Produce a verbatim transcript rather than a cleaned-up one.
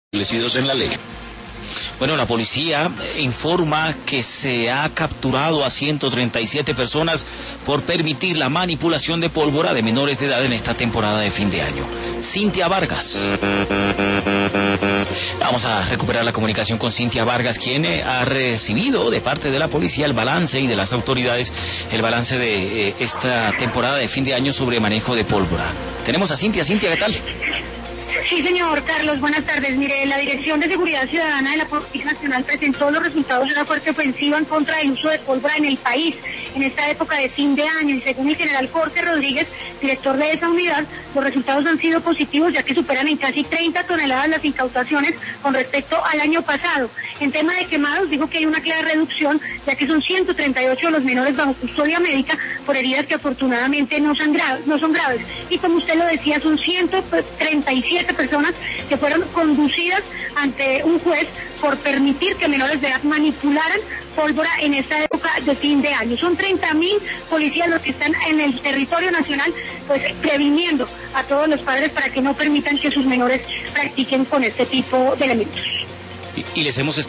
establecidos en la ley. Bueno, la policía informa que se ha capturado a ciento treinta y siete personas por permitir la manipulación de pólvora de menores de edad en esta temporada de fin de año. Cintia Vargas. Vamos a recuperar la comunicación con Cintia Vargas, quien ha recibido de parte de la policía el balance y de las autoridades el balance de eh, esta temporada de fin de año sobre manejo de pólvora. Tenemos a Cintia. Cintia, ¿qué tal? Sí, señor Carlos, buenas tardes. Mire, la Dirección de Seguridad Ciudadana de la Policía Nacional presentó los resultados de una fuerte ofensiva en contra del uso de pólvora en el país en esta época de fin de año. Y según el general Jorge Rodríguez, director de esa unidad, los resultados han sido positivos, ya que superan en casi treinta toneladas las incautaciones con respecto al año pasado. En tema de quemados, dijo que hay una clara reducción, ya que son ciento treinta y ocho de los menores bajo custodia médica por heridas que afortunadamente no son graves. No son graves. Y como usted lo decía, son ciento treinta y siete personas que fueron conducidas ante un juez por permitir que menores de edad manipularan pólvora en esta época de fin de año. Son treinta mil policías los que están en el territorio nacional, pues previniendo a todos los padres para que no permitan que sus menores practiquen con este tipo de elementos. Y, y les hemos